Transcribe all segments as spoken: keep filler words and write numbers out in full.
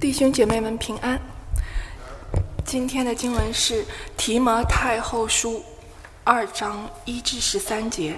弟兄姐妹们平安。今天的经文是提摩太后书二章一至十三节。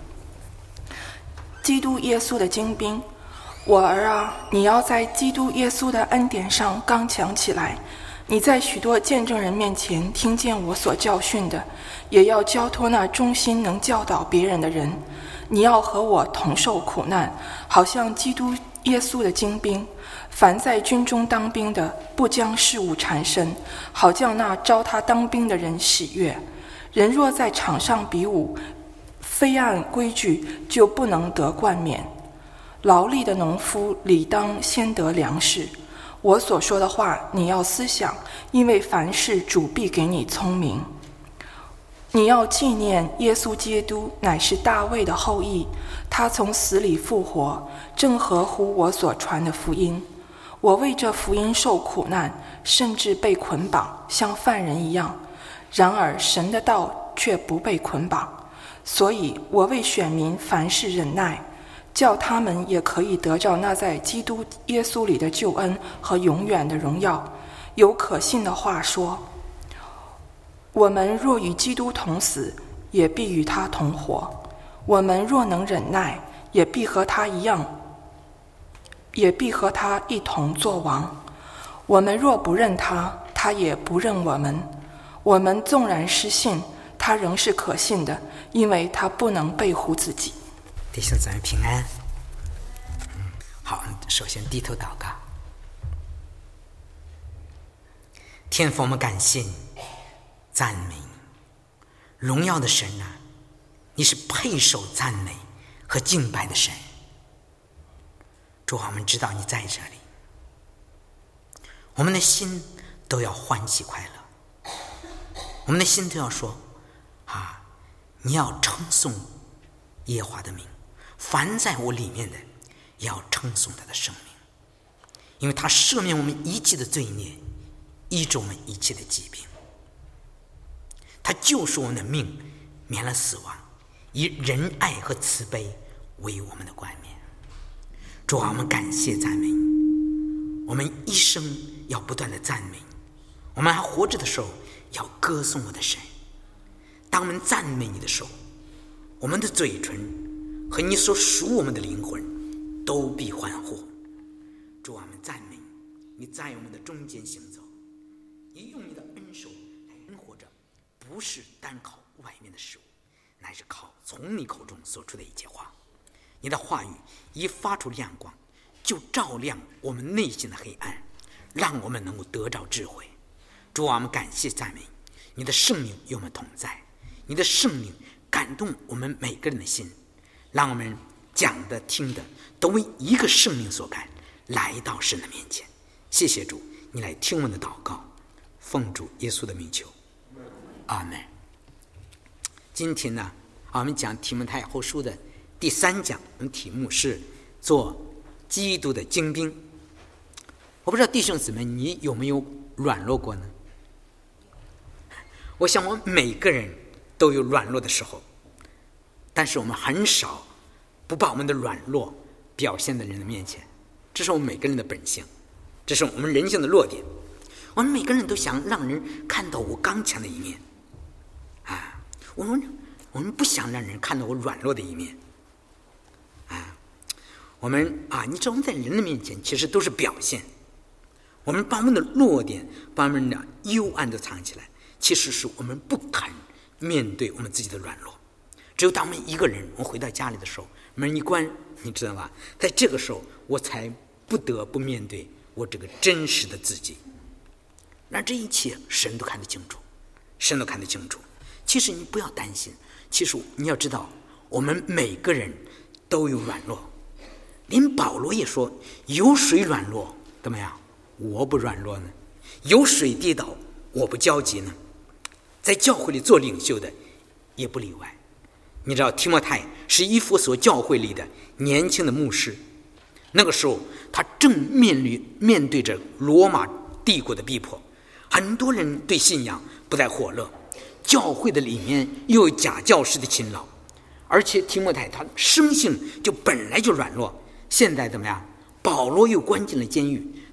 基督耶稣的精兵，我儿啊，你要在基督耶稣的恩典上刚强起来。你在许多见证人面前听见我所教训的，也要交托那忠心能教导别人的人。你要和我同受苦难，好像基督耶稣的精兵。凡在军中当兵的，不将事物缠身，好叫那招他当兵的人喜悦。人若在场上比武，非按规矩，就不能得冠冕。劳力的农夫理当先得粮食。我所说的话，你要思想，因为凡事主必给你聪明。你要纪念耶稣基督乃是大卫的后裔，他从死里复活，正合乎我所传的福音。我为这福音受苦难，甚至被捆绑，像犯人一样。然而神的道却不被捆绑，所以我为选民凡事忍耐，叫他们也可以得着那在基督耶稣里的救恩和永远的荣耀。有可信的话说，我们若与基督同死，也必与他同活；我们若能忍耐，也必和他一样，也必和他一同作王。我们若不认他，他也不认我们。我们纵然失信，他仍是可信的，因为他不能背乎自己。 弟兄姊妹平安。嗯，好，首先低头祷告。天父，我们感谢你，赞美你，荣耀的神啊，你是配受赞美和敬拜的神。主啊，我们知道你在这里，我们的心都要欢喜快乐，我们的心都要说啊，你要称颂耶和华的名，凡在我里面的也要称颂他的圣名，因为他赦免我们一切的罪孽，医治我们一切的疾病，他救赎我们的命，免了死亡，以仁爱和慈悲为我们的冠冕。主啊，我们感谢赞美你，我们一生要不断的赞美你，我们还活着的时候要歌颂我的神。当我们赞美你的时候，我们的嘴唇和你所属我们的灵魂都必欢呼。主啊，我们赞美你，你在我们的中间行走，你用你的恩手来恩活着，不是单靠外面的事物，乃是靠从你口中所出的一切话。你的话语一发出亮光，就照亮我们内心的黑暗，让我们能够得着智慧。主啊，我们感谢赞美你的圣灵与我们同在，你的圣灵感动我们每个人的心，让我们讲的听的都为一个圣灵所感，来到神的面前。谢谢主，你来听我们的祷告，奉主耶稣的名求，阿们。今天呢，我们讲提摩太后书的第三讲，我们题目是做基督的精兵。我不知道弟兄姊妹你有没有软弱过呢？我想我们每个人都有软弱的时候，但是我们很少不把我们的软弱表现在人的面前，这是我们每个人的本性，这是我们人性的弱点。我们每个人都想让人看到我刚强的一面啊，我们我们不想让人看到我软弱的一面啊。我们啊，你知道我们在人的面前其实都是表现，我们把我们的弱点，把我们的幽暗都藏起来，其实是我们不肯面对我们自己的软弱。只有当我们一个人，我们回到家里的时候，门一关，你知道吧，在这个时候我才不得不面对我这个真实的自己。那这一切神都看得清楚，神都看得清楚。其实你不要担心，其实你要知道我们每个人都有软弱，连保罗也说，有谁软弱怎么样，我不软弱呢？有谁跌倒我不焦急呢？在教会里做领袖的也不例外。你知道提摩太是以弗所教会里的年轻的牧师，那个时候他正面临面对着罗马帝国的逼迫，很多人对信仰不再火热，教会的里面又有假教师的勤劳，而且提摩太他生性就本来就软弱，现在怎么样，保罗又关进了监狱，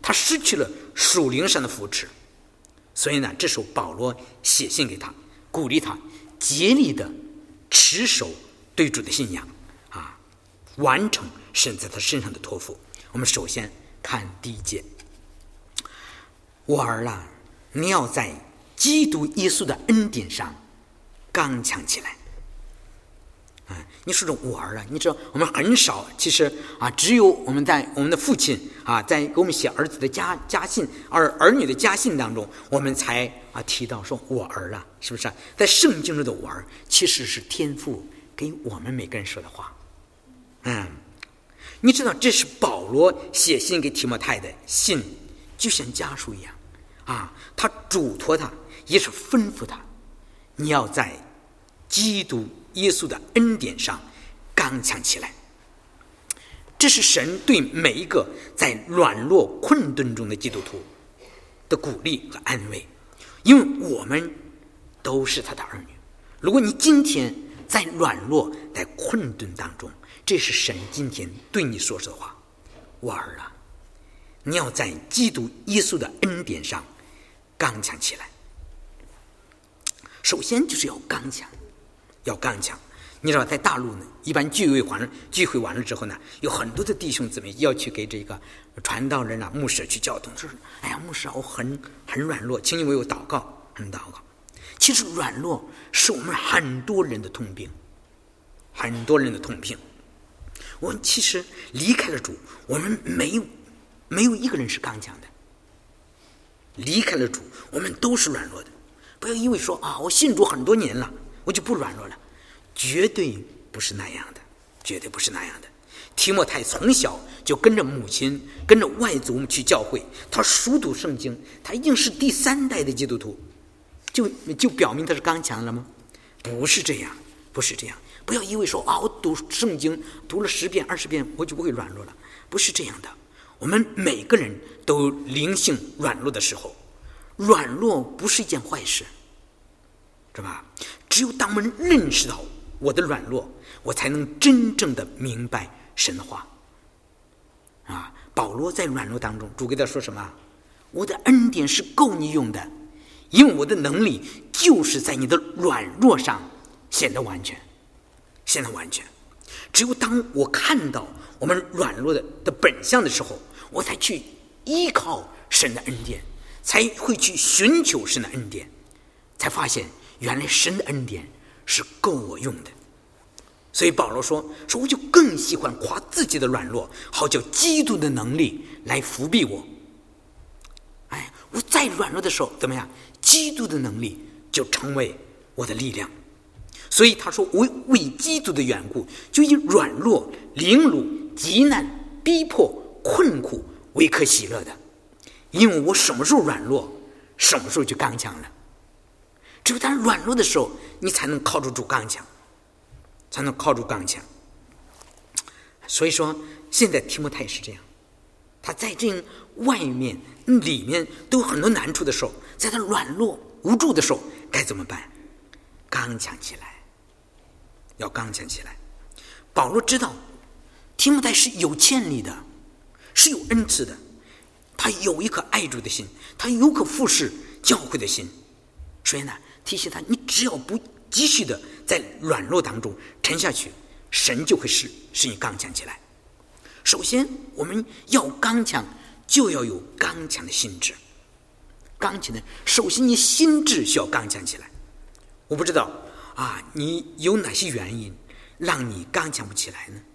他失去了属灵上的扶持。所以呢，这时候保罗写信给他，鼓励他竭力的持守对主的信仰啊，完成神在他身上的托付。我们首先看第一节，我儿啊，你要在基督耶稣的恩典上刚强起来。啊，你说这我儿啊，你知道我们很少，其实啊，只有我们在我们的父亲啊，在给我们写儿子的家家信，儿儿女的家信当中，我们才啊提到说我儿啊，是不是啊？在圣经中的我儿，其实是天父给我们每个人说的话。嗯，你知道这是保罗写信给提摩太的信，就像家书一样啊，他嘱托他，也是吩咐他，你要在基督耶稣的恩典上刚强起来。这是神对每一个在软弱困顿中的基督徒的鼓励和安慰，因为我们都是他的儿女。如果你今天在软弱在困顿当中，这是神今天对你说的话，我儿啊，你要在基督耶稣的恩典上刚强起来。首先就是要刚强，要刚强。你知道在大陆呢，一般聚会完了聚会完了之后呢，有很多的弟兄姊妹要去给这个传道人啊牧师去交通，说哎呀牧师啊，我很很软弱，请你为我祷告，很祷告。其实软弱是我们很多人的通病，很多人的通病。我们其实离开了主，我们没有没有一个人是刚强的。离开了主，我们都是软弱的。不要因为说啊，我信主很多年了，我就不软弱了，绝对不是那样的，绝对不是那样的。提摩太从小就跟着母亲，跟着外祖去教会，他熟读圣经，他已经是第三代的基督徒，就就表明他是刚强了吗？不是这样，不是这样。不要以为说啊，我读圣经读了十遍、二十遍，我就不会软弱了，不是这样的。我们每个人都灵性软弱的时候，软弱不是一件坏事，是吧？只有当我们认识到我的软弱，我才能真正的明白神的话。啊，保罗在软弱当中，主给他说什么？我的恩典是够你用的，因为我的能力就是在你的软弱上显得完全，显得完全。只有当我看到我们软弱的的本相的时候，我才去依靠神的恩典，才会去寻求神的恩典，才发现原来神的恩典是够我用的。所以保罗说说我就更喜欢夸自己的软弱，好叫基督的能力来扶庇我。哎，我再软弱的时候怎么样？基督的能力就成为我的力量。所以他说我为基督的缘故，就以软弱、凌辱、极难、逼迫、困苦为可喜乐的，因为我什么时候软弱，什么时候就刚强了。只有当软弱的时候，你才能靠住主刚强，才能靠住刚强。所以说现在提摩太是这样，他在这外面里面都有很多难处的时候，在他软弱无助的时候该怎么办？刚强起来，要刚强起来。保罗知道提摩太是有潜力的，是有恩赐的，他有一颗爱主的心，他有颗服侍教会的心。所以呢，提醒他，你只要不继续的在软弱当中沉下去，神就会使使你刚强起来。首先我们要刚强，就要有刚强的心智。刚强的，首先你心智需要刚强起来。我不知道啊，你有哪些原因让你刚强不起来呢？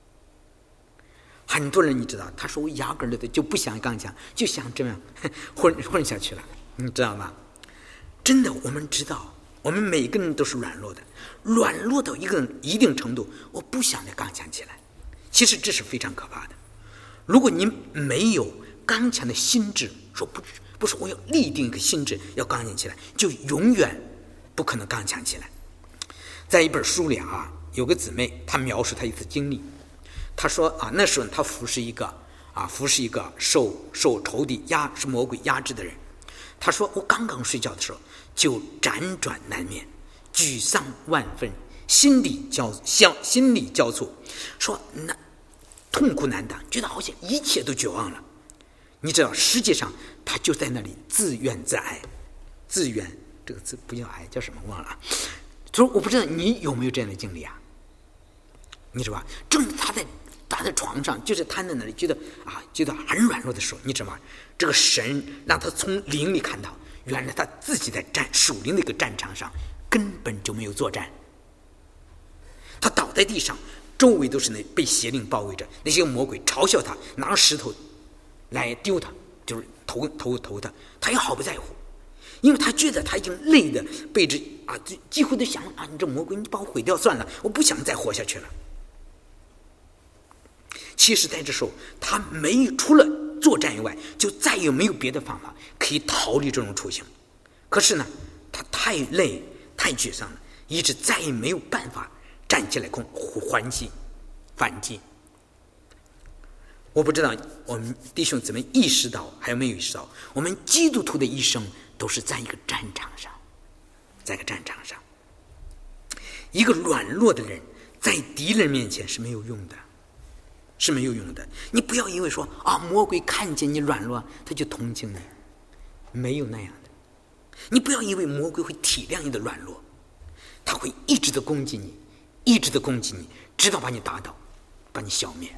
很多人你知道，他说我压根儿的就不想刚强，就想这样混混下去了，你知道吗？真的，我们知道，我们每个人都是软弱的，软弱到一个一定程度，我不想再刚强起来。其实这是非常可怕的。如果你没有刚强的心智，说不不是我要立定一个心智要刚强起来，就永远不可能刚强起来。在一本书里啊，有个姊妹，她描述她一次经历。她说啊，那时候她服侍一个啊，服侍一个受受仇敌压是魔鬼压制的人。她说我刚刚睡觉的时候就辗转难眠，沮丧万分，心力交相心力交瘁，说那痛苦难当，觉得好像一切都绝望了。 你知道，实际上他就在那里自怨自艾。自怨这个字不叫哀，叫什么忘了。所以我不知道你有没有这样的经历啊？你知道吧？正他在他在床上，就是瘫在那里，觉得啊，觉得很软弱的时候，你知道吗？这个神让他从灵里看到，原来他自己在战属灵的一个战场上根本就没有作战。他倒在地上，周围都是那被邪灵包围着，那些魔鬼嘲笑他，拿着石头来丢他，就是投投投他，他也毫不在乎，因为他觉得他已经累的被这啊，几乎都想啊，你这魔鬼，你把我毁掉算了，我不想再活下去了。其实在这时候，他没有除了作战以外，就再也没有别的方法可以逃离这种处境。可是呢，他太累、太沮丧了，以致再也没有办法站起来攻还击、反击。我不知道我们弟兄姊妹意识到还有没有意识到，我们基督徒的一生都是在一个战场上，在一个战场上，一个软弱的人在敌人面前是没有用的。是没有用的。你不要以为说啊，魔鬼看见你软弱，他就同情你，没有那样的。你不要以为魔鬼会体谅你的软弱，他会一直的攻击你，一直的攻击你，直到把你打倒，把你消灭。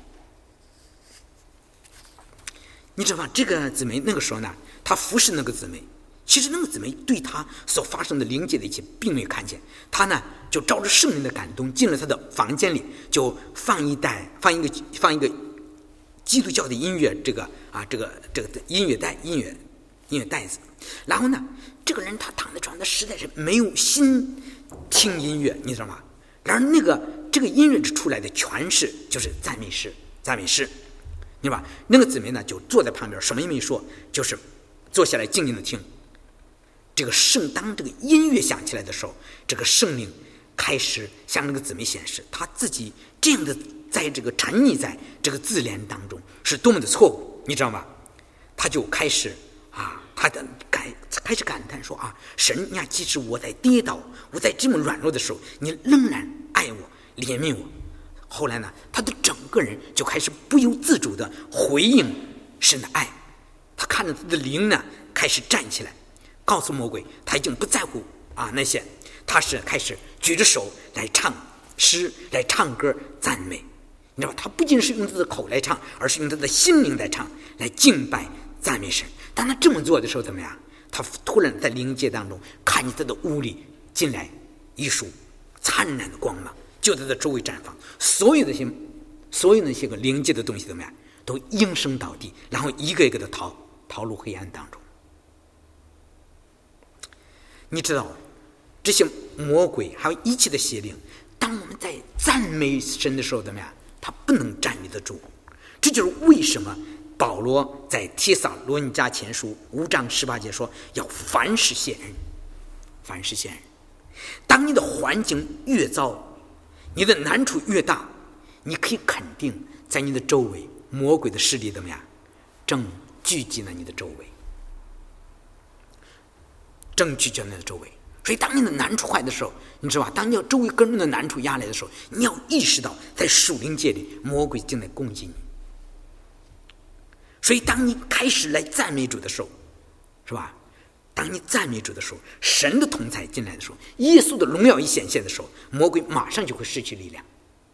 你知道吗？这个姊妹那个时候呢，他服侍那个姊妹，其实那个姊妹对他所发生的灵界的一切并没有看见，他呢就照着圣灵的感动进了他的房间里，就放一袋放一个放一个基督教的音乐这个啊这个这个音乐带音乐音乐袋子，然后呢这个人他躺在床上实在是没有心听音乐，你知道吗？然而那个这个音乐出来的全是就是赞美诗赞美诗，你知道吧？那个姊妹呢就坐在旁边什么也没说，就是坐下来静静的听。这个圣当这个音乐响起来的时候，这个圣灵开始向那个姊妹显示，他自己这样的在这个沉溺在这个自怜当中是多么的错误，你知道吗？他就开始啊，他的感开始感叹说啊，神呀，即使我在跌倒，我在这么软弱的时候，你仍然爱我、怜悯我。后来呢，他的整个人就开始不由自主的回应神的爱，他看着他的灵呢开始站起来。告诉魔鬼，他已经不在乎啊那些，他是开始举着手来唱诗，来唱歌赞美。你知道吧？他不仅是用他的口来唱，而是用他的心灵来唱，来敬拜赞美神。当他这么做的时候，怎么样？他突然在灵界当中看见他的屋里进来一束灿烂的光芒，就在他周围绽放。所有的些，所有那些个灵界的东西怎么样？都应声倒地，然后一个一个的逃逃入黑暗当中。你知道这些魔鬼还有一切的邪灵，当我们在赞美神的时候怎么样？他不能站立得住。这就是为什么保罗在帖撒罗尼迦前书五章十八节说，要凡事谢恩，凡事谢恩。当你的环境越糟，你的难处越大，你可以肯定在你的周围魔鬼的势力怎么样？正聚集在你的周围，正聚集在你的周围。所以当你的难处坏的时候，你知道吧？当你要周围跟人的难处压来的时候，你要意识到在属灵界里魔鬼正在攻击你。所以当你开始来赞美主的时候，是吧？当你赞美主的时候，神的同在进来的时候，耶稣的荣耀一显现的时候，魔鬼马上就会失去力量，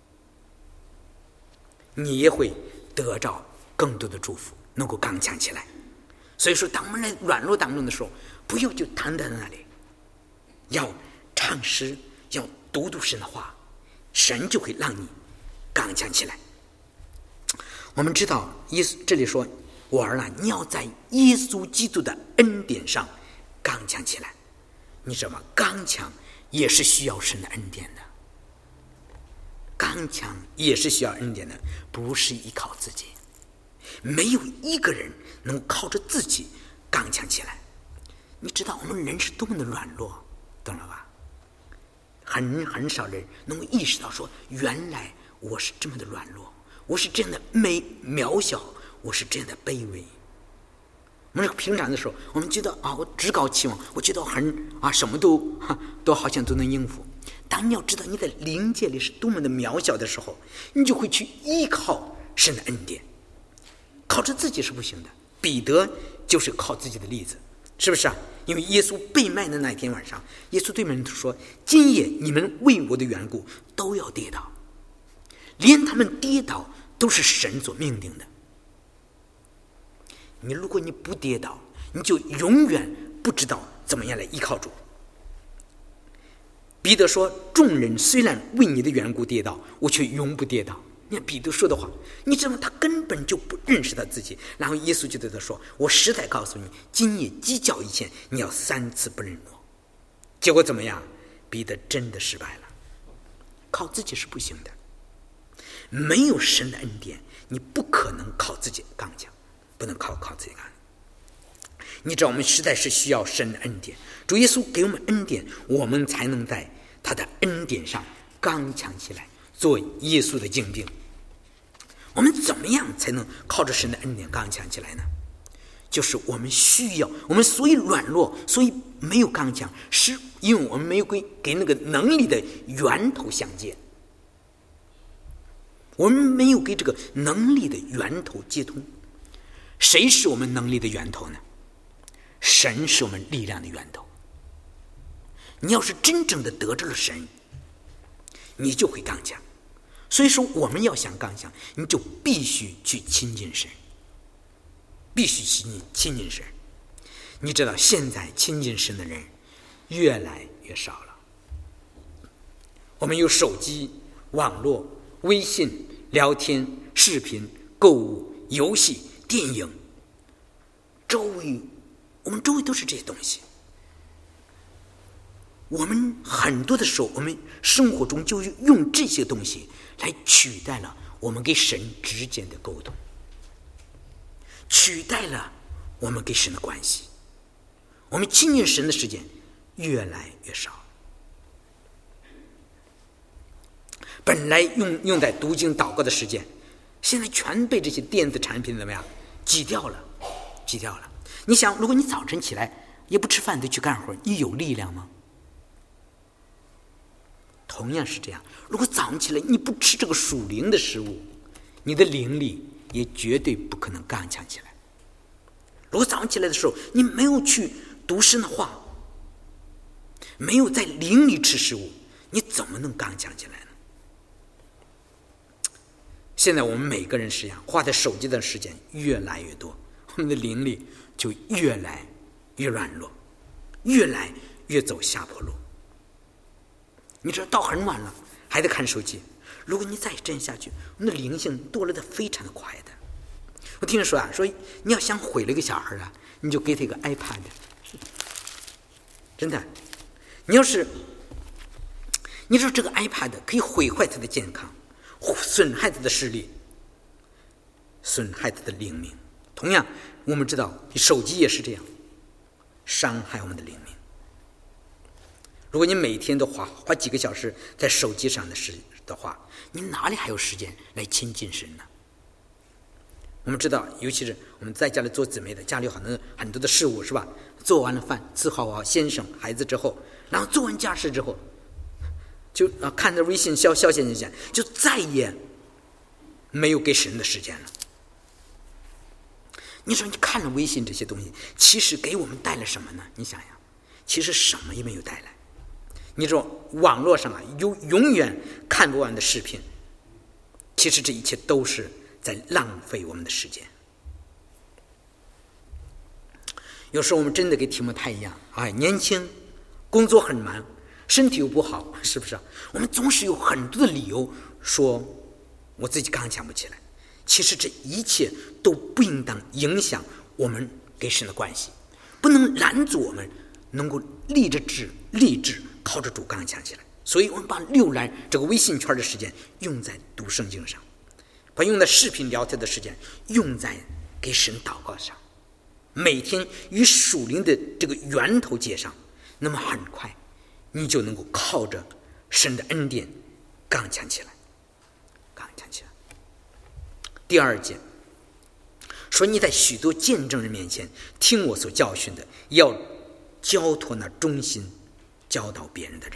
你也会得着更多的祝福，能够刚强起来。所以说当我们在软弱当中的时候，不要就躺在那里，要唱诗，要读读神的话，神就会让你刚强起来。我们知道耶稣这里说，我儿啊，你要在耶稣基督的恩典上刚强起来。你知道吗？刚强也是需要神的恩典的，刚强也是需要恩典的，不是依靠自己。没有一个人能靠着自己刚强起来。你知道我们人是多么的软弱，懂了吧？很很少人能够意识到说，原来我是这么的软弱，我是这样的美渺小，我是这样的卑微。我们平常的时候，我们觉得啊，我趾高气扬，我觉得很啊，什么都都好像都能应付。当你要知道你在灵界里是多么的渺小的时候，你就会去依靠神的恩典。靠着自己是不行的， 彼得就是靠自己的例子，是不是啊？因为耶稣被卖的那一天晚上，耶稣对门徒说：今夜你们为我的缘故都要跌倒，连他们跌倒都是神所命定的。你如果你不跌倒，你就永远不知道怎么样来依靠主。彼得说：众人虽然为你的缘故跌倒，我却永不跌倒。你看彼得说的话，你知道他根本就不认识他自己。然后耶稣就对他说：我实在告诉你，今夜鸡叫以前，你要三次不认我。结果怎么样？彼得真的失败了。靠自己是不行的，没有神的恩典，你不可能靠自己刚强，不能靠靠自己刚强。你知道我们实在是需要神的恩典，主耶稣给我们恩典，我们才能在他的恩典上刚强起来，做耶稣的精兵。我们怎么样才能靠着神的恩典刚强起来呢？就是我们需要，我们所以软弱，所以没有刚强，是因为我们没有给给那个能力的源头相接，我们没有给这个能力的源头接通。谁是我们能力的源头呢？神是我们力量的源头。你要是真正的得着了神，你就会刚强。所以说我们要想刚强，你就必须去亲近神，必须亲近亲近神。你知道现在亲近神的人越来越少了。我们有手机、网络、微信、聊天、视频、购物、游戏、电影，周围我们周围都是这些东西。我们很多的时候，我们生活中就用这些东西来取代了我们跟神之间的沟通，取代了我们跟神的关系。我们亲近神的时间越来越少，本来用用在读经祷告的时间，现在全被这些电子产品怎么样挤掉了，挤掉了。你想，如果你早晨起来也不吃饭就去干活，你有力量吗？同样是这样，如果早上起来你不吃这个属灵的食物，你的灵力也绝对不可能刚强起来。如果早上起来的时候你没有去读神的话，没有在灵里吃食物，你怎么能刚强起来呢？现在我们每个人实际上花在手机的时间越来越多，我们的灵力就越来越软弱，越来越走下坡路。你知道到很晚了还得看手机，如果你再这样下去，我们的灵性堕落的非常的快的。我听人说啊，说你要想毁了一个小孩啊，你就给他一个 iPad， 真的，你要是你知道这个 iPad 可以毁坏他的健康，损害他的视力，损害他的灵命。同样我们知道手机也是这样，伤害我们的灵命。如果你每天都花花几个小时在手机上的事的话，你哪里还有时间来亲近神呢？我们知道，尤其是我们在家里做姊妹的，家里有很多很多的事物，是吧？做完了饭，伺候好先生孩子之后，然后做完家事之后，就啊看着微信消消遣一下，就再也没有给神的时间了。你说你看了微信这些东西，其实给我们带来什么呢？你想想，其实什么也没有带来。你知道网络上啊有永远看不完的视频，其实这一切都是在浪费我们的时间。有时候我们真的跟提摩太一样，哎，年轻，工作很忙，身体又不好，是不是？我们总是有很多的理由说我自己刚强不起来。其实这一切都不应当影响我们跟神的关系，不能拦阻我们能够立着志立志靠着主刚强起来。所以我们把浏览这个微信圈的时间用在读圣经上，把用在视频聊天的时间用在给神祷告上，每天与属灵的这个源头接上，那么很快你就能够靠着神的恩典刚强起来，刚强起来。第二节说，你在许多见证人面前听我所教训的，要交托那忠心教导别人的人。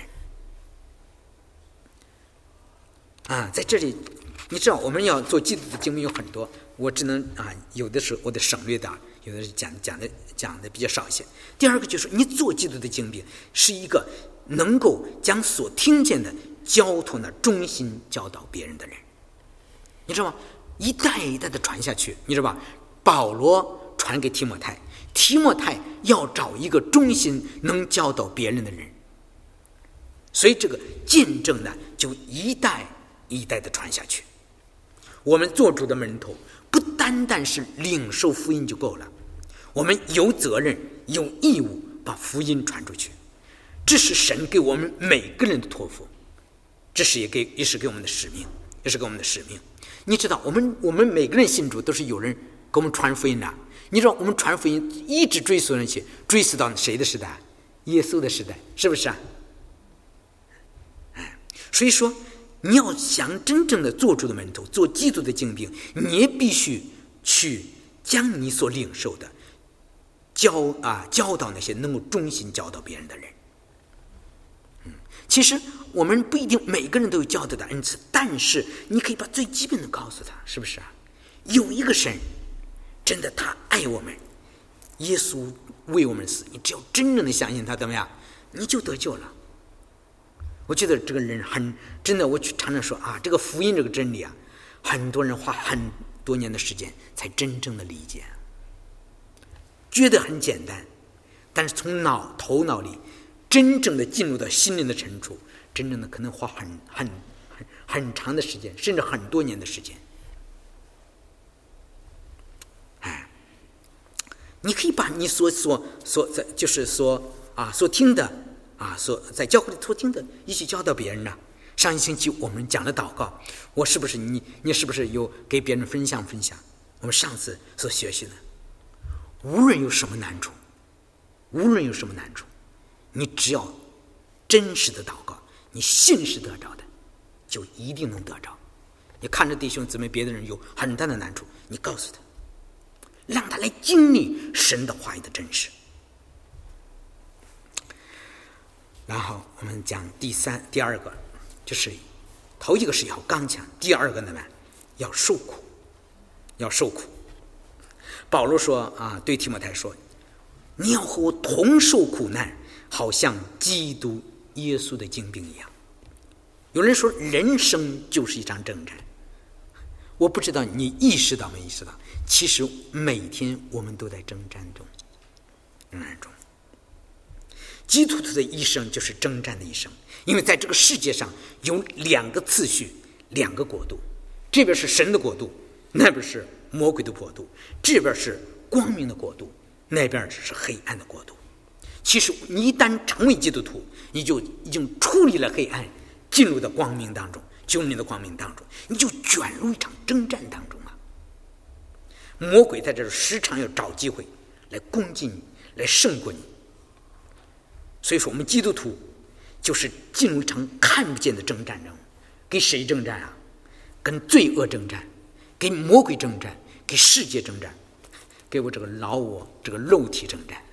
啊，在这里你知道我们要做基督的经文有很多，我只能啊有的时候我得省略的有的是讲讲的讲的比较少一些。第二个就是你做基督的精兵，是一个能够将所听见的交托呢忠心教导别人的人。你知道吗？一代一代的传下去，你知道吧？保罗传给提摩太，提摩太要找一个忠心能教导别人的人，所以这个见证呢就一代一代的传下去。我们做主的门徒不单单是领受福音就够了，我们有责任有义务把福音传出去，这是神给我们每个人的托付，这是也给也是给我们的使命，也是给我们的使命。你知道我们我们每个人信主都是有人给我们传福音的。你知道我们传福音一直追溯上去，追溯到谁的时代？耶稣的时代，是不是啊？哎，所以说你要想真正的做主的门徒，做基督的精兵，你也必须去将你所领受的教啊教导那些能够忠心教导别人的人。嗯，其实我们不一定每个人都有教导的恩赐，但是你可以把最基本的告诉他，是不是啊？有一个神，真的他爱我们，耶稣为我们死，你只要真正的相信他，怎么样，你就得救了。我觉得这个人很真的，我常常说啊，这个福音这个真理啊，很多人花很多年的时间才真正的理解，觉得很简单，但是从脑头脑里真正的进入到心灵的深处，真正的可能花很很很很长的时间，甚至很多年的时间。哎，你可以把你所所所在就是说啊所听的啊所在教会里所听的一起教导别人呢。上一星期我们讲了祷告，我是不是你你是不是有给别人分享分享我们上次所学习的？无论有什么难处，无论有什么难处，你只要真实的祷告，你信是得着的，就一定能得着。你看着弟兄姊妹别的人有很大的难处，你告诉他，让他来经历神的话语的真实。然后我们讲第三第二个，就是头一个是要刚强，第二个呢要受苦，要受苦。保罗说啊，对提摩太说，你要和我同受苦难，好像基督耶稣的精兵一样。有人说人生就是一场征战，我不知道你意识到没意识到，其实每天我们都在征战中，征战中。基督徒的一生就是征战的一生，因为在这个世界上有两个次序，两个国度，这边是神的国度，那边是魔鬼的国度，这边是光明的国度，那边是黑暗的国度。其实你一旦成为基督徒，你就已经出离了黑暗，进入到光明当中，进入你的光明当中，你就卷入一场征战当中了。魔鬼在这时常要找机会来攻击你，来胜过你。所以说我们基督徒就是进入一场看不见的征战中，跟谁征战啊？跟罪恶征战，跟魔鬼征战，跟世界征战，给我这个老我这个肉体征战。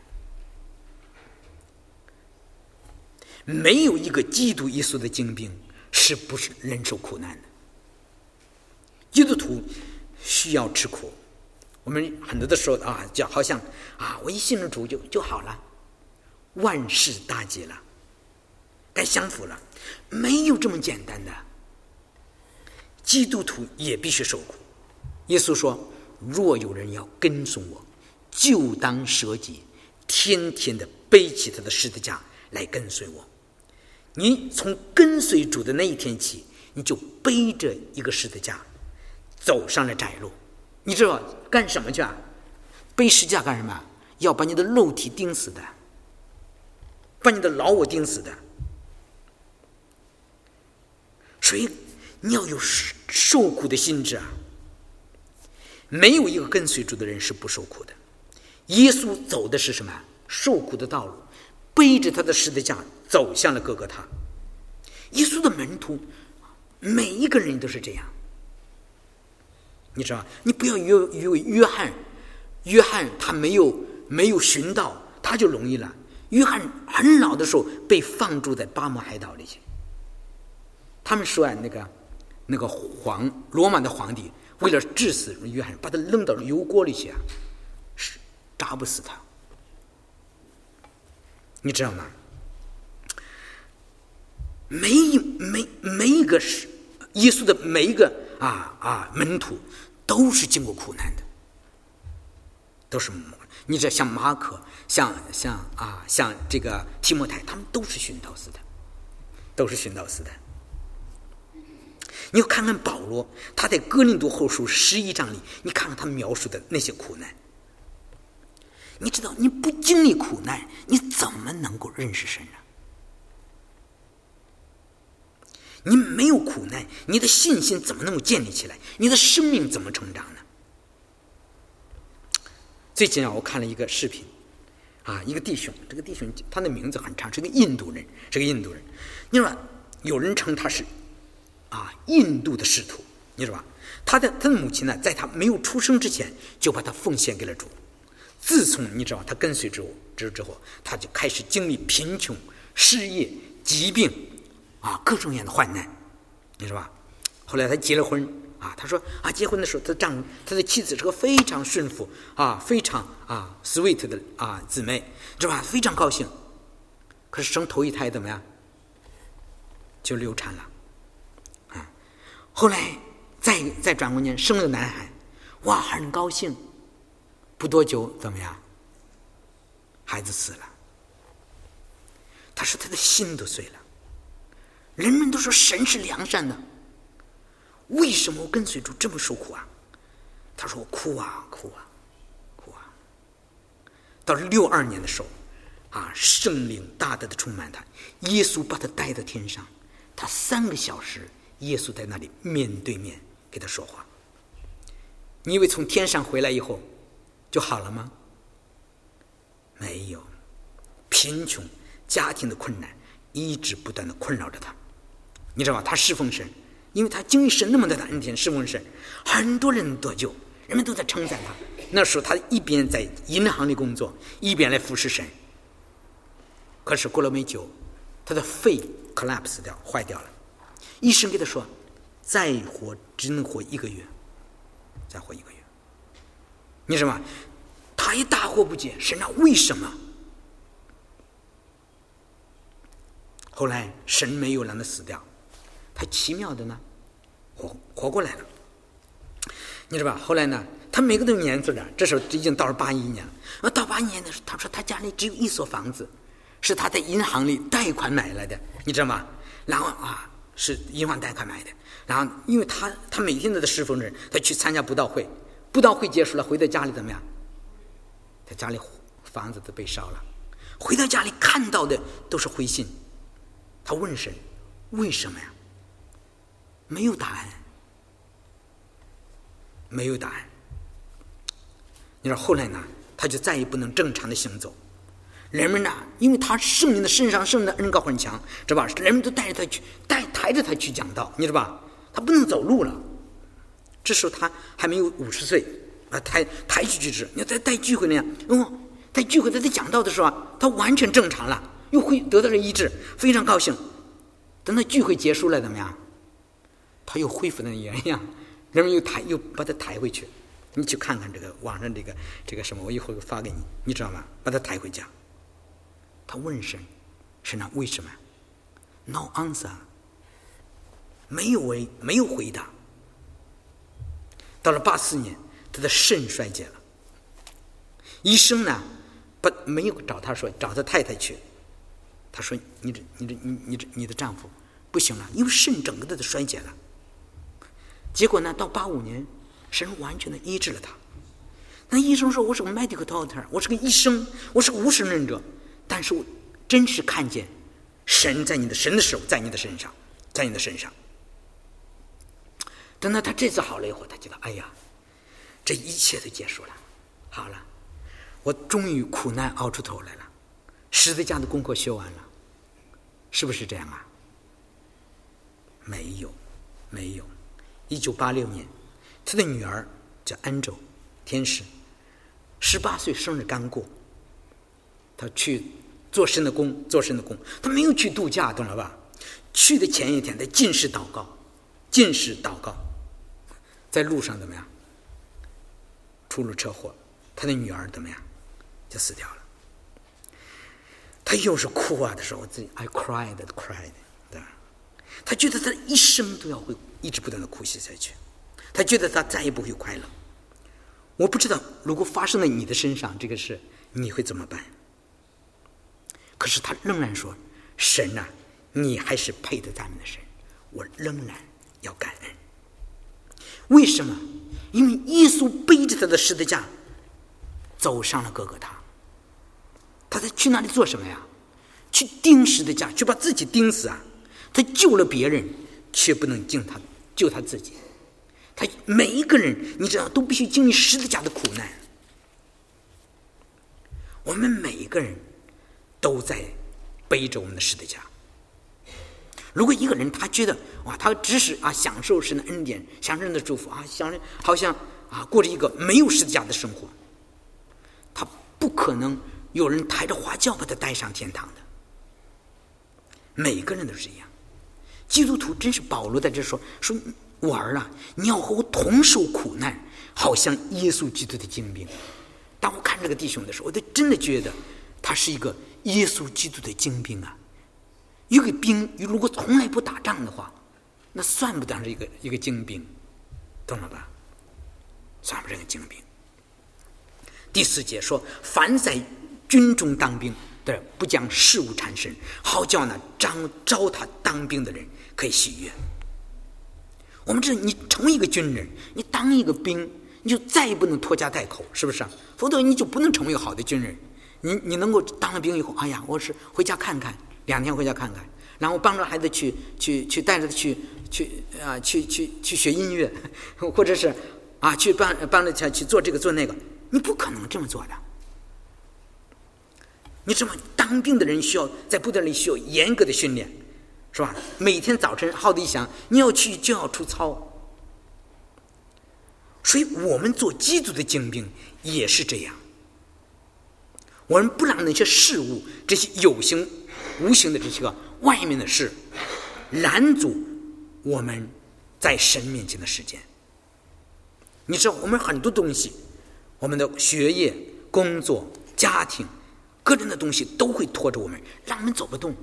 没有一个基督耶稣的精兵是不是忍受苦难的。基督徒需要吃苦，我们很多的时候啊，就好像啊，我一信了主就就好了，万事大吉了，该享福了，没有这么简单的。基督徒也必须受苦。耶稣说，若有人要跟从我，就当舍己，天天的背起他的十字架来跟随我。你从跟随主的那一天起，你就背着一个十字架走上了窄路。你知道干什么去啊？背十字架干什么？要把你的肉体钉死的，把你的老我钉死的。所以你要有受苦的心智啊！没有一个跟随主的人是不受苦的。耶稣走的是什么？受苦的道路，背着他的十字架走向了各个他。耶稣的门徒每一个人都是这样。你知道，你不要约约约翰，约翰他没有没有寻到，他就容易了。约翰很老的时候被放逐在巴摩海岛里去。他们说啊，那个那个皇罗马的皇帝为了治死约翰，把他扔到油锅里去啊， 扎不死他。你知道吗？每一每每一个是耶稣的每一个啊啊门徒都是经过苦难的，都是你知道，像马可，像像啊像这个提摩太，他们都是殉道死的，都是殉道死的。你要看看保罗，他在哥林多后书十一章里，你看看他描述的那些苦难。你知道，你不经历苦难，你怎么能够认识神呢？你没有苦难，你的信心怎么能够建立起来？你的生命怎么成长呢？最近啊，我看了一个视频，啊，一个弟兄，这个弟兄他的名字很长，是个印度人，是个印度人。你说，有人称他是啊印度的使徒，你知道吧？他的他的母亲呢，在他没有出生之前，就把他奉献给了主。自从你知道他跟随之后之之后，他就开始经历贫穷、失业、疾病啊各种各样的患难，你知道吧？后来他结了婚啊，他说啊，结婚的时候他丈夫他的妻子是个非常顺服啊、非常啊 sweet 的啊姊妹，知道吧？非常高兴。可是生头一胎怎么样？就流产了啊。后来再再转过年生了个男孩，哇，很高兴。不多久怎么样？孩子死了。他说他的心都碎了。人们都说神是良善的，为什么我跟随主这么受苦啊？他说我哭啊哭啊哭啊。到了六二年的时候啊，圣灵大大的充满他，耶稣把他带到天上，他三个小时，耶稣在那里面对面给他说话。你以为从天上回来以后就好了吗？没有，贫穷、家庭的困难一直不断的困扰着他。你知道吧？他侍奉神，因为他经历神那么大的恩典，侍奉神，很多人得救，人们都在称赞他。那时候他一边在银行里工作，一边来服侍神。可是过了没久，他的肺 collapse 掉，坏掉了。医生给他说，再活只能活一个月，再活一个月。你知道吗？他也大惑不解，神啊，为什么？后来神没有让他死掉，他奇妙的呢，活活过来了。你知道吧？后来呢，他每个都有年岁的，这时候已经到了八一年了。到八一年的时候，他说他家里只有一所房子，是他在银行里贷款买来的，你知道吗？然后啊，是银行贷款买的。然后因为他他每天都在侍奉人，他去参加布道会。布道会结束了，回到家里怎么样？在家里房子都被烧了，回到家里看到的都是灰烬。他问神，为什么呀？没有答案，没有答案。你知道后来呢，他就再也不能正常的行走。人们呢，因为他圣灵的身上圣灵的恩膏很强，知道吧？人们都带着他去，带抬着他去讲道，你知道吧？他不能走路了。这时候他还没有五十岁啊，抬抬去去治。你在带聚会那样，哦，在聚会他在讲道的时候啊，他完全正常了，又会得到了医治，非常高兴。等到聚会结束了，怎么样？他又恢复的原样，人们又抬又把他抬回去。你去看看这个网上这个这个什么，我一会儿发给你，你知道吗？把他抬回家。他问神，神啊，为什么 ？No answer， 没有为没有回答。到了八四年，他的肾衰竭了。医生呢，不没有找他说，找他太太去。他说：“你这、你这、你、你这、你的丈夫不行了，因为肾整个的都衰竭了。”结果呢，到八五年，神完全的医治了他。那医生说：“我是个 medical doctor， 我是个医生，我是个无神论者，但是我真是看见神在你的神的手在你的身上，在你的身上。”等到他这次好了以后，他觉得哎呀，这一切都结束了，好了，我终于苦难熬出头来了，十字架的功课修完了，是不是这样啊？没有，没有。一九八六年，他的女儿叫安州天使，十八岁生日刚过，他去做神的工，做神的工，他没有去度假，懂了吧？去的前一天，他禁食祷告，禁食祷告。在路上怎么样？出了车祸，他的女儿怎么样？ 就死掉了。他又是哭啊的时候，自己 I cried cried， 对吧？他觉得他一生都要会一直不断的哭泣下去，他觉得他再也不会快乐。我不知道如果发生在你的身上这个事，你会怎么办？可是他仍然说：“神啊，你还是配得咱们的神，我仍然要感恩。”为什么？因为耶稣背着他的十字架走上了各个他。他在去那里做什么呀？去钉十字架，去把自己钉死啊！他救了别人，却不能救他救他自己。他每一个人，你知道，都必须经历十字架的苦难。我们每一个人都在背着我们的十字架。如果一个人他觉得哇，他只是啊享受神的恩典，享受神的祝福啊，享好像啊过着一个没有十字架的生活，他不可能有人抬着花轿把他带上天堂的。每个人都是一样。基督徒真是保罗在这说说，我儿啊，你要和我同受苦难，好像耶稣基督的精兵。当我看这个弟兄的时候，我就真的觉得他是一个耶稣基督的精兵啊。一个兵如果从来不打仗的话，那算不当是一个一个精兵，懂了吧？算不上个精兵。第四节说，凡在军中当兵的，不将事物缠身，好叫那招招他当兵的人可以喜悦。我们知道，你成为一个军人，你当一个兵，你就再也不能拖家带口，是不是？否则你就不能成为一个好的军人。你你能够当了兵以后，哎呀，我是回家看看，两天回家看看，然后帮着孩子去去去带着去去啊去去去学音乐，或者是啊去帮帮着他去做这个做那个，你不可能这么做的。你知道吗？当兵的人需要在部队里需要严格的训练，是吧？每天早晨号子一响，你要去就要出操。所以我们做基督的精兵也是这样，我们不让那些事物，这些有形无形的这些个外面的事拦阻我们在神面前的时间。你知道，我们很多东西，我们的学业、工作、家庭个人的东西都会拖着我们，让我们走不动。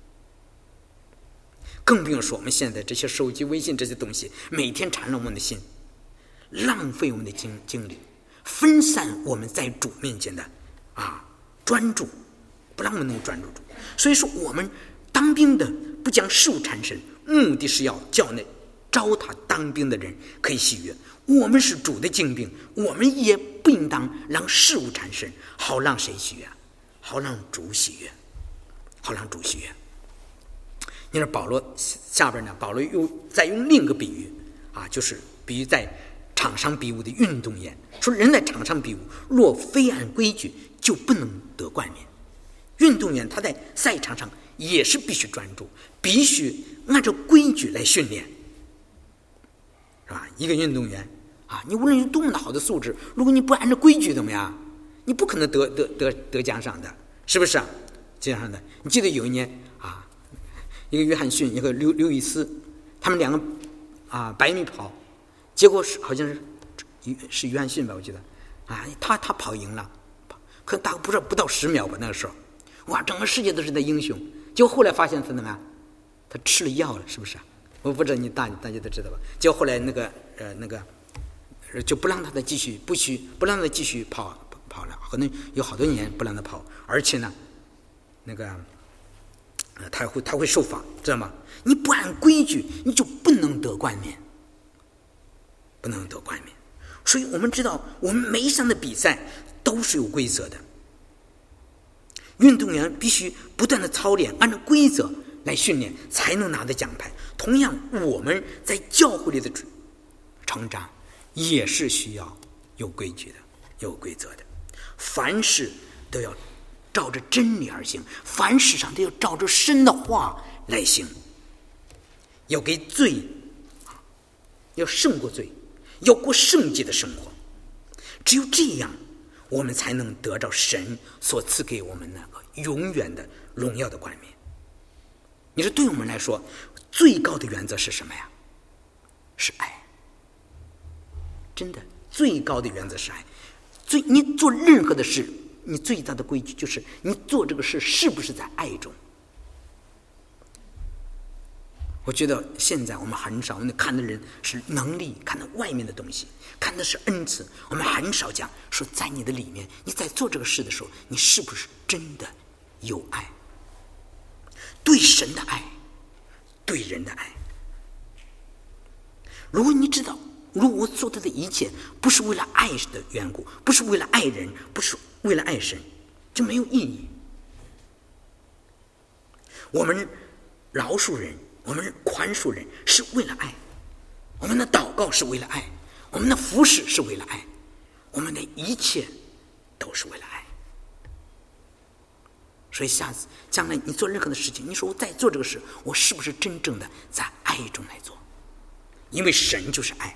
更不用说我们现在这些手机、微信这些东西，每天缠绕我们的心，浪费我们的精精力，分散我们在主面前的啊专注，不让我们能够专注住。所以说，我们当兵的不将事物缠身，目的是要叫那招他当兵的人可以喜悦。我们是主的精兵，我们也不应当让事物缠身，好让谁喜悦？好让主喜悦，好让主喜悦。你说保罗下边呢？保罗又再用另一个比喻啊，就是比喻在场上比武的运动员，说人在场上比武，若非按规矩，就不能得冠冕。运动员他在赛场上也是必须专注，必须按照规矩来训练，是吧？一个运动员啊，你无论有多么的好的素质，如果你不按照规矩怎么样，你不可能得得得得奖赏的，是不是啊？这样的，你记得有一年啊，一个约翰逊，一个刘刘易斯，他们两个啊百米跑，结果是好像是是约翰逊吧，我记得啊，他他跑赢了，可大概不知道不到十秒吧，那个时候，哇，整个世界都是他英雄。结果后来发现他怎么样？他吃了药了，是不是？我不知道你大大家都知道吧？结果后来那个呃那个就不让他再继续不许不让他继续跑跑了，可能有好多年不让他跑，而且呢，那个呃他会他会受罚，知道吗？你不按规矩，你就不能得冠冕，不能得冠冕。所以我们知道，我们每一场的比赛都是有规则的。运动员必须不断的操练，按照规则来训练，才能拿到奖牌。同样，我们在教会里的成长也是需要有规矩的，有规则的。凡事都要照着真理而行，凡事上都要照着神的话来行。要给罪，要胜过罪，要过圣洁的生活。只有这样，我们才能得到神所赐给我们那个永远的荣耀的冠冕。你说对我们来说，最高的原则是什么呀？是爱。真的，最高的原则是爱。最你做任何的事， 你最大的规矩就是你做这个事是不是在爱中。我觉得现在我们很少，我们看的人是能力，看到外面的东西，看的是恩赐，我们很少讲说在你的里面，你在做这个事的时候，你是不是真的有爱，对神的爱，对人的爱。如果你知道，如果我做的一切不是为了爱的缘故，不是为了爱人，不是为了爱神，就没有意义。我们饶恕人，我们宽恕人是为了爱，我们的祷告是为了爱，我们的服侍是为了爱，我们的一切都是为了爱。所以下次将来你做任何的事情，你说我在做这个事，我是不是真正的在爱中来做？因为神就是爱。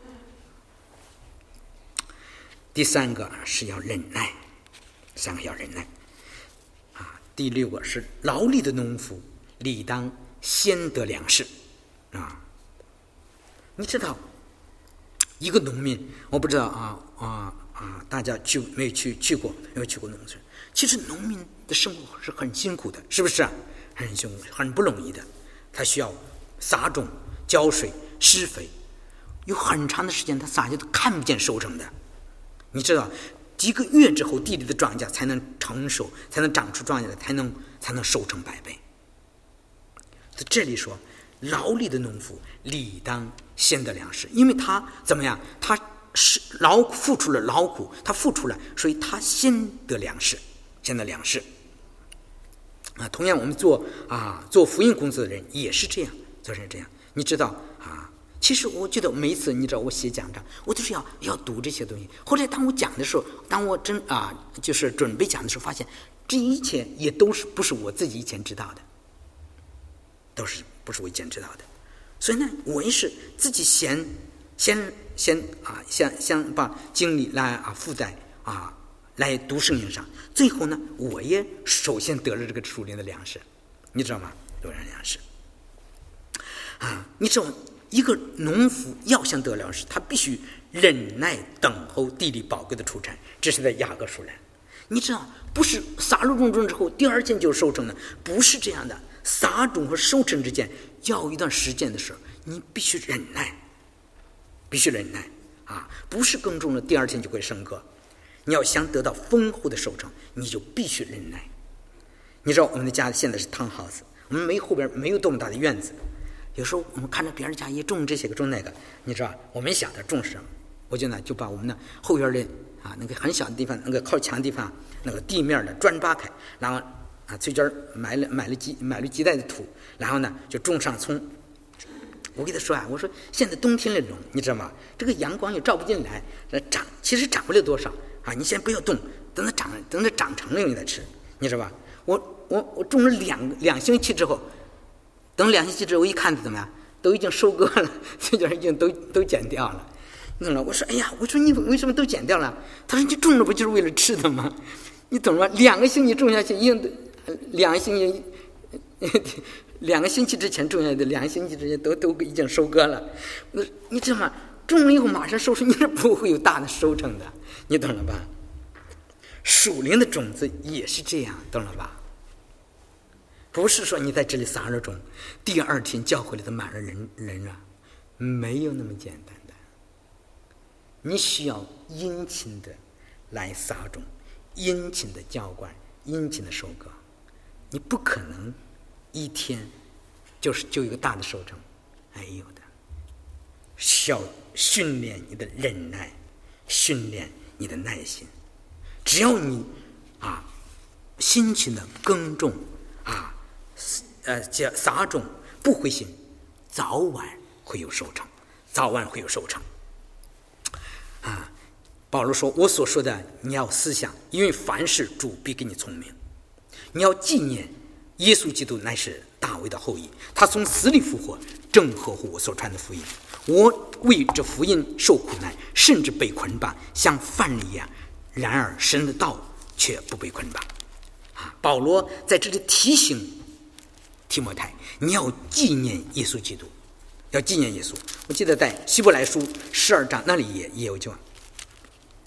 第三个是要忍耐，三个要忍耐啊。第六个是劳力的农夫理当先得粮食啊。你知道一个农民，我不知道啊啊啊，大家去没有去去过没有去过农村？其实农民的生活是很辛苦的，是不是啊？很辛苦，很不容易的。他需要撒种、浇水、施肥，有很长的时间他撒下都看不见收成的。你知道几个月之后地里的庄稼才能成熟，才能长出庄稼来，才能才能收成百倍。在这里说劳力的农夫理当先得粮食，因为他怎么样，他是劳付出了劳苦，他付出了，所以他先得粮食，先得粮食啊。同样我们做啊做福音工作的人也是这样，就是这样。你知道啊，其实我觉得每一次你知道我写讲章，我都是要要读这些东西。后来当我讲的时候，当我真啊就是准备讲的时候，发现这一切也都是不是我自己以前知道的，都是不是我以前知道的。所以呢，我也是自己先先先啊先先把精力来啊负载啊来读圣经上，最后呢，我也首先得了这个属灵的粮食，你知道吗？得了粮食啊，你知道。一个农夫要想得粮食，他必须忍耐等候地里宝贵的出产，这是在雅各书来。你知道，不是撒入种种之后第二天就收成的，不是这样的。撒种和收成之间要一段时间的时候，你必须忍耐，必须忍耐啊！不是耕种了第二天就会收割。你要想得到丰厚的收成，你就必须忍耐。你知道我们的家现在是汤 house， 我们没后边没有多么大的院子。有时候我们看着别人家也种这些个种那个，你知道我们想着种什么，我就呢就把我们的后院的啊那个很小的地方，那个靠墙的地方，那个地面的砖扒开，然后啊随便买了买了几买了几袋的土，然后呢就种上葱。我给他说啊，我说现在冬天来种，你知道吗？这个阳光也照不进来，长其实长不了多少啊，你先不要动，等它长等它长成了你再吃，你知道吧？我我我种了两两星期之后。等两星期之后一看怎么样，都已经收割了，这点已经都都剪掉了。你懂了？我说哎呀，我说你为什么都剪掉了？他说你种了不就是为了吃的吗？你懂吗？两个星期种下去，已经两个星期，两个星期之前种下的，两个星期之前都都已经收割了。你知道吗？种了以后马上收成，你是不会有大的收成的，你懂了吧？属灵的种子也是这样，懂了吧？不是说你在这里撒了种，第二天教会里头满了人人啊，没有那么简单的。你需要殷勤的来撒种，殷勤的浇灌，殷勤的收割。你不可能一天就是就有一个大的收成，没有的。需要训练你的忍耐，训练你的耐心。只要你啊辛勤的耕种啊。呃，撒种不灰心，早晚会有收成，早晚会有收成。啊，保罗说：“我所说的，你要思想，因为凡事主必给你聪明。你要纪念，耶稣基督乃是大卫的后裔，他从死里复活，正合乎我所传的福音。我为这福音受苦难，甚至被捆绑，像犯人一样。然而神的道却不被捆绑。”啊，保罗在这里提醒提摩太，你要纪念耶稣基督，要纪念耶稣。我记得在希伯来书十二章那里也也有讲，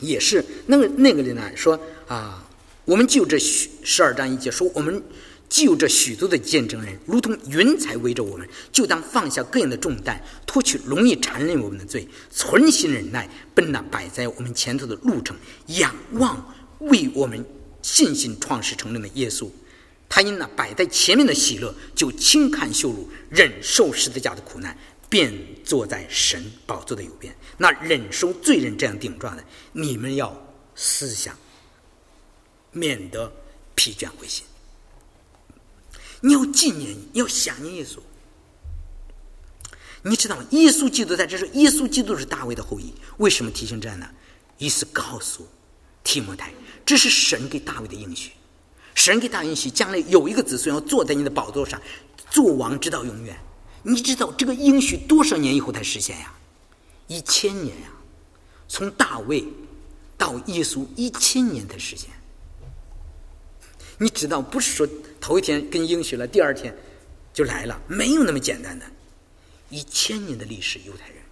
也是那个那个里呢说啊，我们就这十二章一节说，我们就这许多的见证人，如同云彩围着我们，就当放下各样的重担，脱去容易缠累我们的罪，存心忍耐，奔那摆在我们前头的路程，仰望为我们信心创始成终的耶稣。他因那摆在前面的喜乐，就轻看羞辱，忍受十字架的苦难，便坐在神宝座的右边。那忍受罪人这样顶撞的，你们要思想，免得疲倦灰心。你要纪念，要想念耶稣。你知道吗？耶稣基督在这说，耶稣基督是大卫的后裔。为什么提醒这样呢？意思告诉提摩太，这是神给大卫的应许。神给大卫应许，将来有一个子孙要坐在你的宝座上，做王直到永远。你知道这个应许多少年以后才实现呀？一千年呀！从大卫到耶稣，一千年才实现。你知道，不是说头一天跟应许了，第二天就来了，没有那么简单的。一千年的历史，犹太人。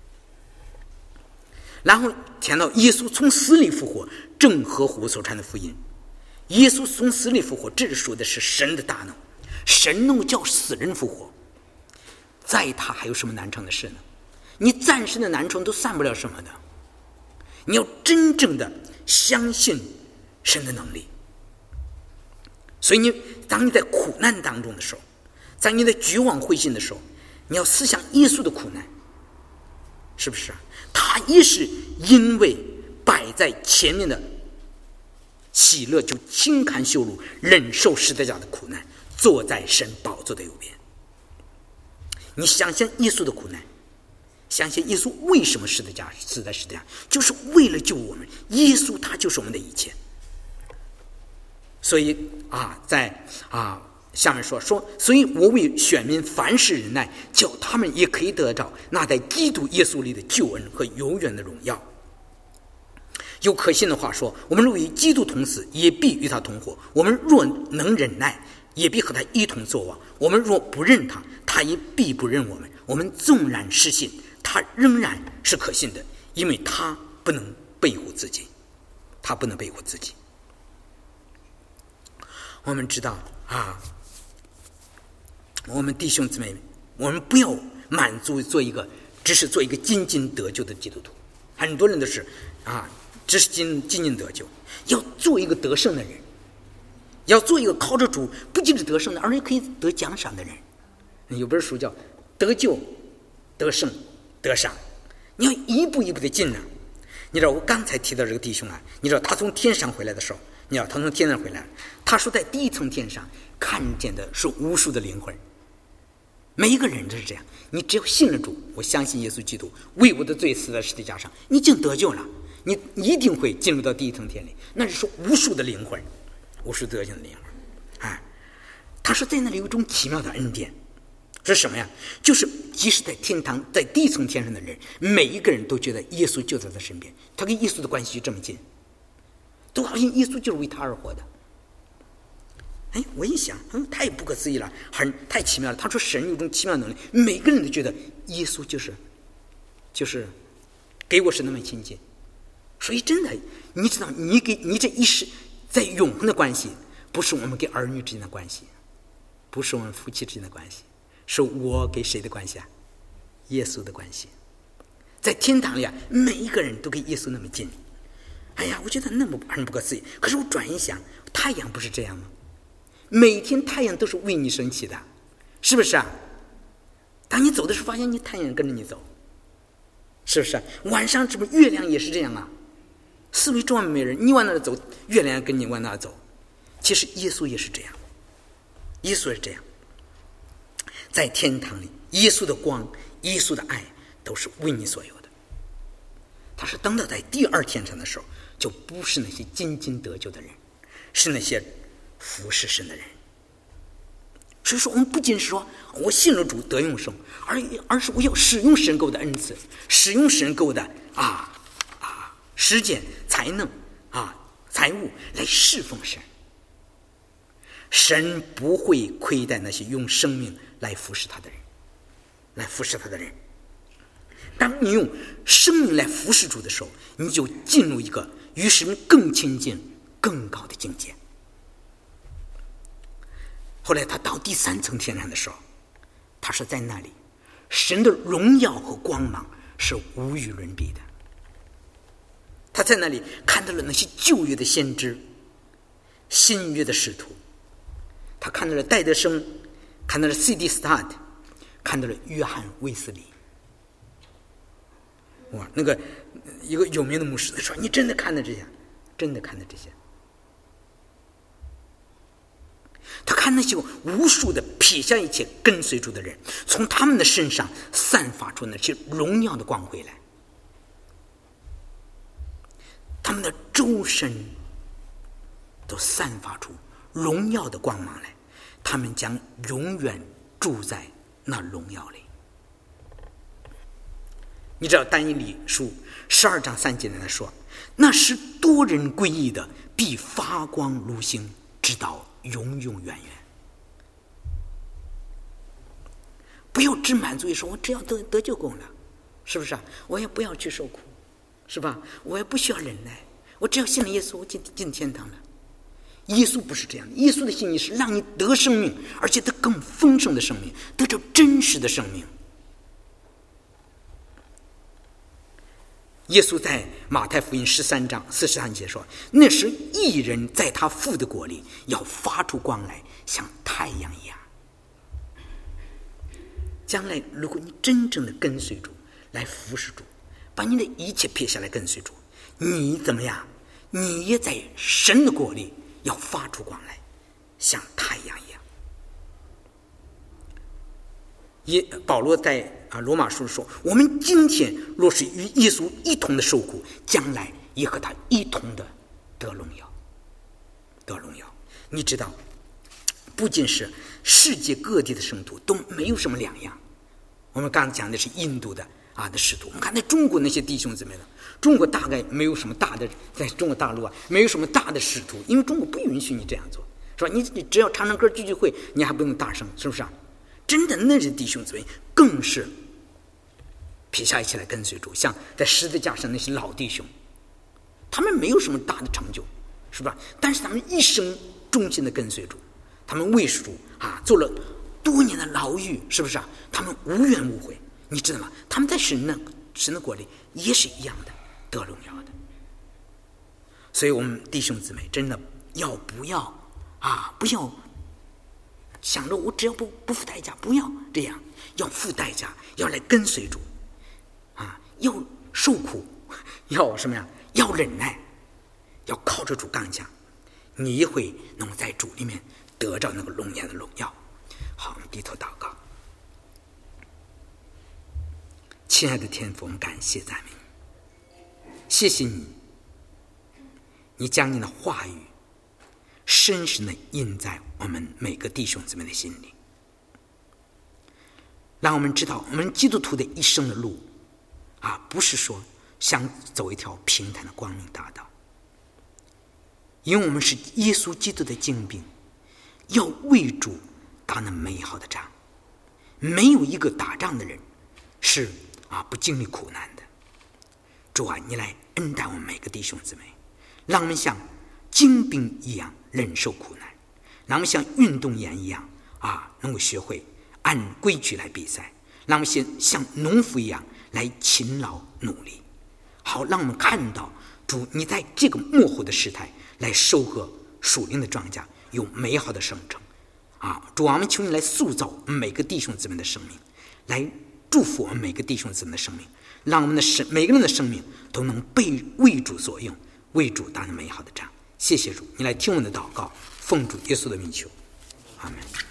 然后谈到耶稣从死里复活，正合乎所传的福音。耶稣从死里复活，这说的是神的大能，神能够叫死人复活，在他还有什么难成的事呢？你暂时的难成都算不了什么的。你要真正的相信神的能力。所以你当你在苦难当中的时候，在你的绝望灰心的时候，你要思想耶稣的苦难，是不是？他也是因为摆在前面的喜乐，就轻看羞辱，忍受十字架的苦难，坐在神宝座的右边。你想想耶稣的苦难，想想耶稣为什么十字架死在十字架，就是为了救我们。耶稣他就是我们的一切。所以啊，在啊下面说说，所以我为选民凡事忍耐，叫他们也可以得着那在基督耶稣里的救恩和永远的荣耀。有可信的话说，我们若与基督同死，也必与他同活；我们若能忍耐，也必和他一同作王；我们若不认他，他也必不认我们。我们纵然失信，他仍然是可信的，因为他不能背乎自己，他不能背乎自己。我们知道啊，我们弟兄姊妹，我们不要满足做一个只是做一个仅仅得救的基督徒。很多人都是啊，只是仅仅仅得救，要做一个得胜的人，要做一个靠着主不仅是得胜的，而且可以得奖赏的人。有本书叫得救、得胜、得赏，你要一步一步的进呢。你知道我刚才提到这个弟兄啊，你知道他从天上回来的时候，你知道他从天上回来，他说在第一层天上看见的是无数的灵魂。每一个人都是这样，你只要信了主，我相信耶稣基督为我的罪死在十字架上，你已经得救了，你一定会进入到第一层天里，那是说无数的灵魂，无数德行的灵魂。哎，他说在那里有一种奇妙的恩典，是什么呀？就是即使在天堂，在第一层天上的人，每一个人都觉得耶稣就在他身边，他跟耶稣的关系就这么近，都好像耶稣就是为他而活的。哎，我一想，嗯，太不可思议了，很太奇妙了。他说神有一种奇妙能力，每个人都觉得耶稣就是就是给我是那么亲近。所以真的，你知道，你给你这一世在永恒的关系，不是我们给儿女之间的关系，不是我们夫妻之间的关系，是我给谁的关系啊？耶稣的关系。在天堂里啊，每一个人都跟耶稣那么近。哎呀，我觉得那么很不可思议。可是我转一想，太阳不是这样吗？每天太阳都是为你升起的，是不是啊？当你走的时候，发现你太阳跟着你走，是不是？晚上这不月亮也是这样啊？四围转没人，你往哪走，月亮跟你往哪走。其实耶稣也是这样，耶稣也是这样。在天堂里，耶稣的光、耶稣的爱都是为你所有的。他是等到在第二天上的时候，就不是那些仅仅得救的人，是那些服侍神的人。所以说我们不仅是说我信了主得永生，而而是我要使用神给我的恩赐，使用神给我的啊啊时间、才能啊财物来侍奉神。神不会亏待那些用生命来服侍他的人，来服侍他的人。 当你用生命来服侍主的时候，你就进入一个与神更亲近更高的境界。后来他到第三层天上的时候，他说在那里神的荣耀和光芒是无与伦比的。他在那里看到了那些旧约的先知，新约的使徒，他看到了戴德生，看到了 C D 斯塔特，看到了约翰卫斯理。哇，那个一个有名的牧师说：“你真的看到这些？真的看到这些？”他看那些无数的撇下一切跟随主的人，从他们的身上散发出那些荣耀的光辉来，他们的周身都散发出荣耀的光芒来，他们将永远住在那荣耀里。你知道但以理书十二章三节那说，那使多人归义的必发光如星，直到永永远远。不要只满足于说我只要得得救够了，是不是啊？我也不要去受苦，是吧？我也不需要忍耐，我只要信了耶稣，我进进天堂了。耶稣不是这样的，耶稣的心意是让你得生命，而且得更丰盛的生命，得着真实的生命。耶稣在马太福音十三章四十三节说，那时义人在他父的国里要发出光来，像太阳一样。将来如果你真正的跟随主来服侍主，把你的一切撇下来跟随主，你怎么样？你也在神的国里要发出光来，像太阳一样。耶保罗在啊罗马书说，我们今天若是与耶稣一同的受苦，将来也和他一同的得荣耀，得荣耀。你知道，不仅是世界各地的圣徒都没有什么两样。我们刚才讲的是印度的啊的使徒，我们看在中国那些弟兄姊妹呢，中国大概没有什么大的，在中国大陆啊没有什么大的使徒，因为中国不允许你这样做，是吧？你你只要唱唱歌聚聚会，你还不用大声，是不是啊？真的那些弟兄姊妹更是撇下一切来跟随主，像在十字架上那些老弟兄，他们没有什么大的成就，是吧？但是他们一生忠心的跟随主，他们为主啊做了多年的牢狱，是不是啊？他们无怨无悔，你知道吗？他们在神的神的国里也是一样的得荣耀的。所以我们弟兄姊妹真的要不要啊？不要想着我只要不不付代价，不要这样，要付代价，要来跟随主啊，要受苦，要什么呀？要忍耐，要靠着主刚强，你也会能在主里面得着那个荣耀的荣耀。好，我们低头祷告。亲爱的天父，我们感谢赞美你，谢谢你，你将你的话语深深的印在我们每个弟兄姊妹的心里，让我们知道我们基督徒的一生的路啊，不是说想走一条平坦的光明大道，因为我们是耶稣基督的精兵，要为主打那美好的仗。没有一个打仗的人是啊不经历苦难的。主啊，你来恩待我们每个弟兄姊妹，让我们像精兵一样忍受苦难，让我们像运动员一样啊能够学会按规矩来比赛，让我们像农夫一样来勤劳努力，好让我们看到主你在这个末后的时代来收割属灵的庄稼，有美好的生成啊！主啊，我们求你来塑造我们每个弟兄姊妹的生命，来祝福我们每个弟兄姊妹的生命，让我们的生每个人的生命都能被为主所用，为主打那美好的仗。谢谢主，你来听我们的祷告，奉主耶稣的名求，阿们。